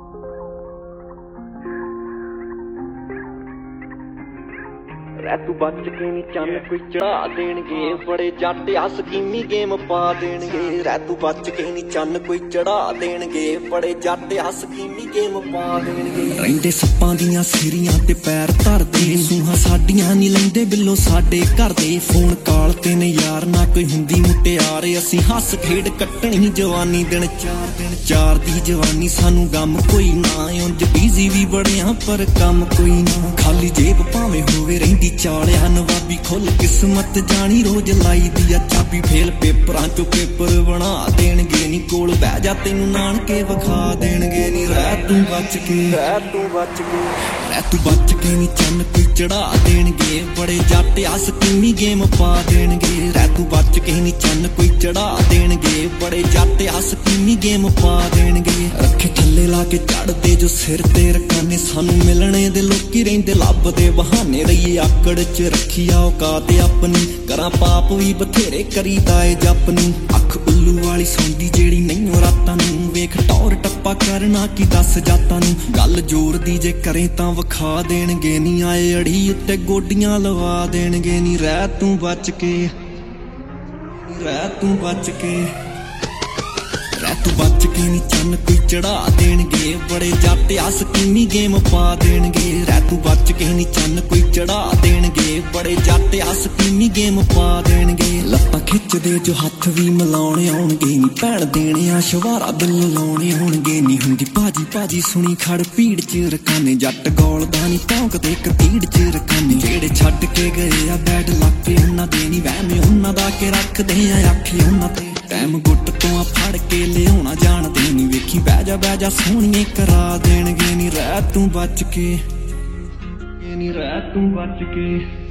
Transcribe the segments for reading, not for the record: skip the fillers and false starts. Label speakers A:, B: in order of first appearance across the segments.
A: ਰਹਿ ਤੂੰ ਬਚ ਕੇ ਨੀ ਚੰਨ ਕੋਈ ਚੜਾ ਦੇਣਗੇ, ਬੜੇ ਜੱਟ ਆ ਸਕੀਮੀ ਗੇਮ ਪਾ ਦੇਣਗੇ। ਰਹਿ ਤੂੰ ਬਚ ਕੇ ਨੀ ਚੰਨ ਕੋਈ ਚੜਾ ਦੇਣਗੇ, ਬੜੇ ਜੱਟ ਆ ਸਕੀਮੀ ਗੇਮ ਪਾ ਦੇਣਗੇ।
B: ਰਹਿੰਦੇ ਸੱਪਾਂ ਦੀਆਂ ਸਿਰੀਆਂ ਤੇ ਪੈਰ ਧਰਦੇ, ਸੂਹਾਂ ਸਾਡੀਆਂ ਨੀ ਲੈਂਦੇ ਬਿੱਲੋ ਸਾਡੇ ਘਰ ਦੇ। ਫੋਨ ਕਾਲ ਤੇ ਨੇ ਯਾਰ ਨਾ ਕੋਈ ਹੁੰਦੀ ਮੁਟਿਆਰ, ਅਸੀਂ ਹੱਸ ਖੇਡ ਕੱਟਣੀ ਜਵਾਨੀ ਦਿਨ ਚਾਰ ਦੀ ਜਵਾਨੀ। ਸਾਨੂੰ ਗਮ ਕੋਈ ਨਾ, ਉਂਝ ਬੀਜ਼ੀ ਵੀ ਬੜਿਆਂ ਪਰ ਕੰਮ ਕੋਈ ਨਾ। ਖਾਲੀ ਜੇਬ ਭਾਵੇਂ ਹੋਵੇ ਰਹਿੰਦੀ ਚਾਲਿਆ ਨਵਾਬੀ, ਖੁੱਲ ਕਿਸਮਤ ਜਾਣੀ ਰੋਜ਼ ਲਾਈ ਦੀ ਆ ਚਾਬੀ। ਫੇਲ ਪੇਪਰਾਂ ਚੋਂ ਪੇਪਰ ਬਣਾ ਦੇਣਗੇ ਨੀ, ਕੋਲ ਬਹਿ ਜਾ ਤੈਨੂੰ ਨਾਨਕੇ ਵਿਖਾ ਦੇਣਗੇ ਨੀ। ਰਹਿ ਤੂੰ ਬਚ ਕੇ,
A: ਰਹਿ ਤੂੰ ਬਚ ਕੇ,
B: ਰਹਿ ਤੂੰ ਬਚ ਕੇ ਨੀ ਚੰਨ ਕੋਈ ਚੜਾ ਦੇਣਗੇ, ਬੜੇ ਜੱਟ ਆ ਸਕੀਮੀ ਗੇਮ ਪਾ ਦੇਣਗੇ। ਰਹਿ ਤੂੰ ਬਚ ਕੇ ਨੀ ਚੰਨ ਕੋਈ ਚੜਾ ਦੇਣਗੇ, ਬੜੇ ਜੱਟ ਆ ਸਕੀਮੀ ਗੇਮ ਪਾ ਦੇਣਗੇ। ਰੱਖੇ ਥੱਲੇ ਲਾ ਕੇ ਚੜਦੇ ਜੋ ਸਿਰ ਤੇ ਰਕਾਨੇ, ਸਾਨੂੰ ਮਿਲਣੇ ਦੇ ਲੋਕੀ ਰਹਿੰਦੇ ਲੱਭਦੇ ਬਹਾਨੇ। ਰਹੀਏ ਆਕੜ ਚ ਰੱਖੀ ਆ ਔਕਾਤ ਆਪਣੀ, ਕਰਾਂ ਪਾਪ ਵੀ ਬਥੇਰੇ ਕਰੀਦਾ ਏ ਜਪ ਨੂੰ। ਅੱਖ ਉੱਲੂ ਵਾਲੀ ਸੌਂਦੀ ਜਿਹੜੀ ਨਹੀਂਓ ਰਾਤਾਂ ਨੂੰ, ਵੇਖ ਟੌਰ ਟੱਪਾ ਕਰਨਾ ਕੀ ਦੱਸ ਜਾਤਾਂ ਨੂੰ। ਗੱਲ ਜ਼ੋਰ ਦੀ ਜੇ ਕਰੇ ਤਾਂ ਵਿਖਾ ਦੇਣਗੇ ਨੀ, ਆਏ ਅੜੀ ਉੱਤੇ ਗੋਡੀਆਂ ਲਵਾ ਦੇਣਗੇ ਨੀ। ਰਹਿ ਤੂੰ ਬਚ ਕੇ, ਰਹਿ ਤੂੰ ਬਚ ਕੇ, ਰਹਿ ਤੂੰ ਬਚ ਕੇ ਨੀ ਚੰਨ ਕੋਈ ਚੜਾ ਦੇਣਗੇ, ਬੜੇ ਜੱਟ ਆ ਸਕੀਮੀ ਗੇਮ ਪਾ ਦੇਣਗੇ। ਰਹਿ ਤੂੰ ਬਚ ਕੇ ਨੀ ਚੰਨ ਕੋਈ ਚੜਾ ਦੇਣਗੇ, ਬੜੇ ਜੱਟ ਆ ਸਕੀਮੀ ਗੇਮ ਪਾ ਦੇਣਗੇ। ਲੱਤਾਂ ਖਿੱਚਦੇ ਜੋ ਹੱਥ ਵੀ ਮਿਲਾਉਣੇ ਆਉਣਗੇ ਨੀ, ਭੈਣ ਦੇਣੇ ਆ ਸ਼ਵਾਰਾ ਦਿਲ ਲਾਉਣੇ ਹੋਣਗੇ ਨੀ। ਹੁੰਦੀ ਭਾਜੀ ਭਾਜੀ ਸੁਣੀ ਖੜ ਭੀੜ ਚ ਰਕਾਨੇ, ਜੱਟ ਗੋਲਦਾ ਨੀ ਭੌਂਕਦੇ ਕਤੀੜ ਚ ਰਕਾਨੇ। ਜਿਹੜੇ ਛੱਡ ਕੇ ਗਏ ਆ ਬੈਡ ਲੱਪੇ ਉਹਨਾਂ ਦੇ ਨੀ, ਵਹਿਮੇ ਉਹਨਾਂ ਦਾ ਕੇ ਰੱਖਦੇ ਆ ਆਖੇ ਉਹਨਾਂ ਤੇ। ਟਾਈਮ ਗੁੱਟ ਤੋਂ ਆ ਫੜ ਕੇ ਲਿਆਉਣਾ ਜਾਣਦੇ ਨੀ, ਵੇਖੀ ਬਹਿ ਜਾ ਸੋਹਣੀਏ ਕਰਾ ਦੇਣਗੇ ਨੀ। ਰਹਿ ਤੂੰ ਬਚ ਕੇ ਨੀ, ਰਹਿ ਤੂੰ ਬਚ ਕੇ,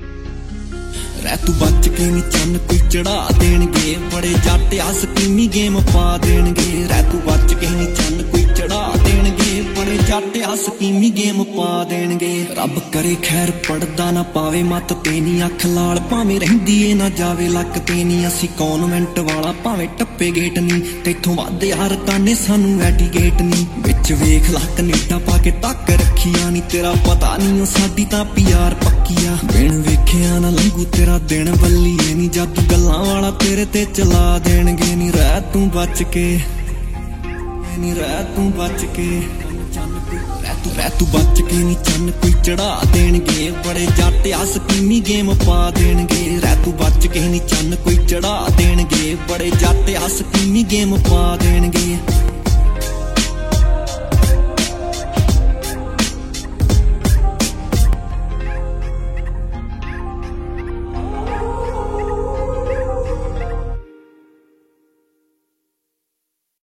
B: ਰਹਿ ਤੂੰ ਬਚ ਕੇ ਨੀ ਚੰਨ ਕੋਈ ਚੜਾ ਦੇਣਗੇ, ਬੜੇ ਜੱਟ ਆ ਸਕੀਮੀ ਗੇਮ ਪਾ ਦੇਣਗੇ। ਰਹਿ ਤੂੰ ਬਚ ਕੇ ਨੀ ਚੰਨ ਕੋਈ ਚੜਾ ਦੇਣਗੇ, ਬੜੇ ਜੱਟ ਆ ਸਕੀਮੀ ਗੇਮ ਪਾ ਦੇਣਗੇ। ਰੱਬ ਕਰੇ ਖੈਰ ਪੜਦਾ ਨਾ ਪਾਵੇ ਮੱਤ ਤੇ ਨੀ, ਅੱਖ ਲਾਲ ਭਾਵੇਂ ਰਹਿੰਦੀ ਏ ਨਾ ਜਾਵੇ ਲੱਕ ਤੇ ਨੀ। ਅਸੀਂ ਕੌਨਵੈਂਟ ਵਾਲਾ ਭਾਵੇਂ ਟੱਪੇ ਗੇਟ ਨੀ, ਤੈਥੋਂ ਵੱਧ ਯਾਰ ਤਾਨੇ ਸਾਨੂੰ ਐਡੀਗੇਟ ਨੀ। ਵਿੱਚ ਵੇਖ ਲਾ ਕਨੇਡਾ ਪਾ ਕੇ ਤੱਕ ਰੱਖੀਆਂ ਨੀ, ਤੇਰਾ ਪਤਾ ਨੀ ਉਹ ਸਾਡੀ ਤਾਂ ਪਿਆਰ ਪੱਕੀ ਆ। ਬਿਨ ਵੇਖਿਆ ਨਾ ਲੰਘੂ ਤੇਰਾ ਦਿਨ ਬੱਲੀਏ ਨੀ, ਜਾਦੂ ਗੱਲਾਂ ਵਾਲਾ ਤੇਰੇ ਤੇ ਚਲਾ ਦੇਣਗੇ ਨੀ। ਰਹਿ ਤੂੰ ਬਚ ਕੇ ਨੀ, ਰਹਿ ਤੂੰ ਬਚ ਕੇ, ਰਹਿ ਤੂੰ ਬਚ ਕੇ ਨੀ ਚੰਨ ਕੋਈ ਚੜਾ ਦੇਣਗੇ, ਬੜੇ ਜੱਟ ਆ ਸਕੀਮੀ ਗੇਮ ਪਾ ਦੇਣਗੇ। ਰਹਿ ਤੂੰ ਬਚ ਕੇ ਨੀ ਚੰਨ ਕੋਈ ਚੜਾ ਦੇਣਗੇ, ਬੜੇ ਜੱਟ ਆ ਸਕੀਮੀ ਗੇਮ ਪਾ ਦੇਣਗੇ।